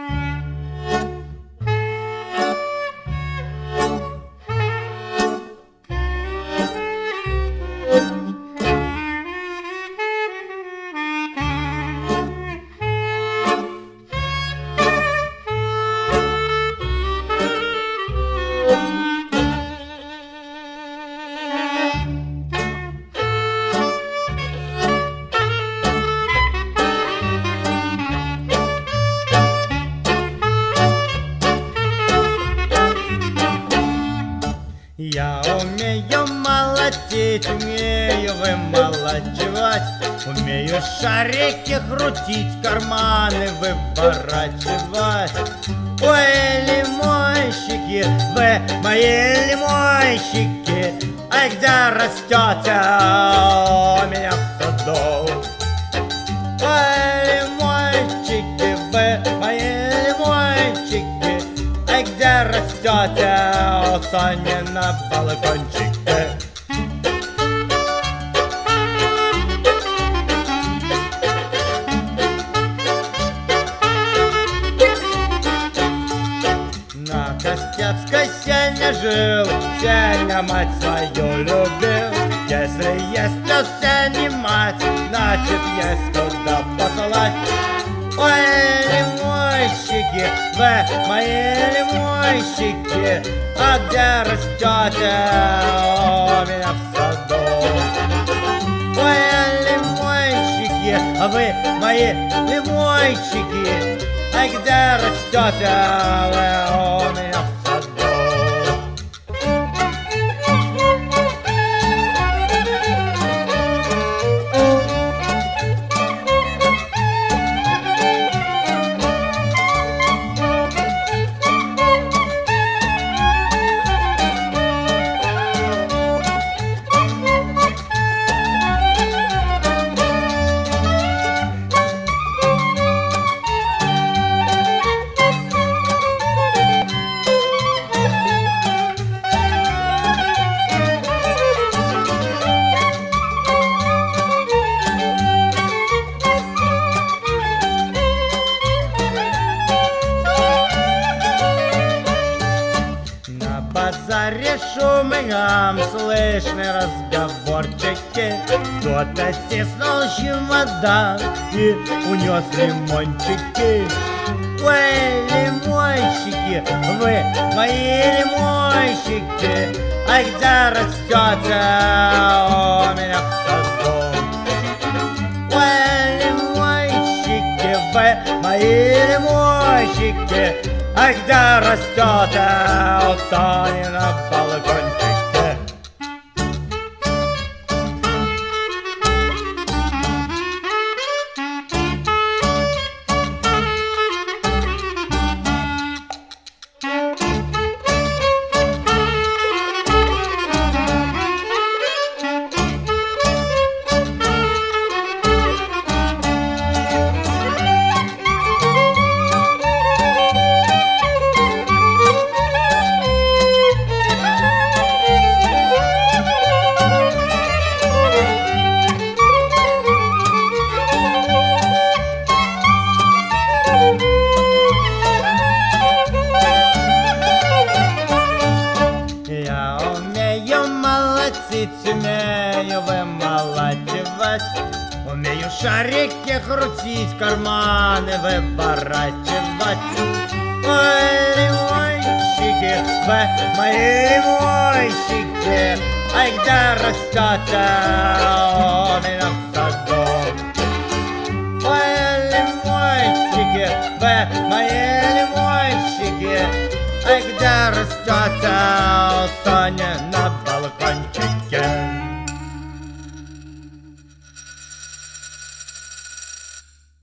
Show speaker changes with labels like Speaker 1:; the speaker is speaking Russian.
Speaker 1: Я умею молотить, умею вымолачивать, умею шарики крутить, карманы выворачивать. Ой, лимончики, вы мои лимончики, а где растете у меня в саду? Ой, лимончики, вы мои лимончики, а где растете у Сони на балкончике? На Костецкой Сеня жил, Сеня мать свою любил. Если есть у Сени мать, значит есть куда посылать. Ой, лимончики, вы мои лимончики, а где растете у меня в саду? Ой, лимончики, вы мои лимончики, а где растете вы у меня в саду? На базаре шумом слышны разговорчики. Кто-то стиснул чемодан и унес лимончики. Ой, лимончики, вы мои лимончики, а где растете у меня в саду? Ой, лимончики, вы мои лимончики, а где растете у Сони на балкончике? Я умею молотить, умею вымолачивать, умею шарики крутить, карманы выворачивать. Ой, лимончики, вы мои лимончики, а где растете у меня в саду? Ой, лимончики, вы мои лимончики, а где растете у Сони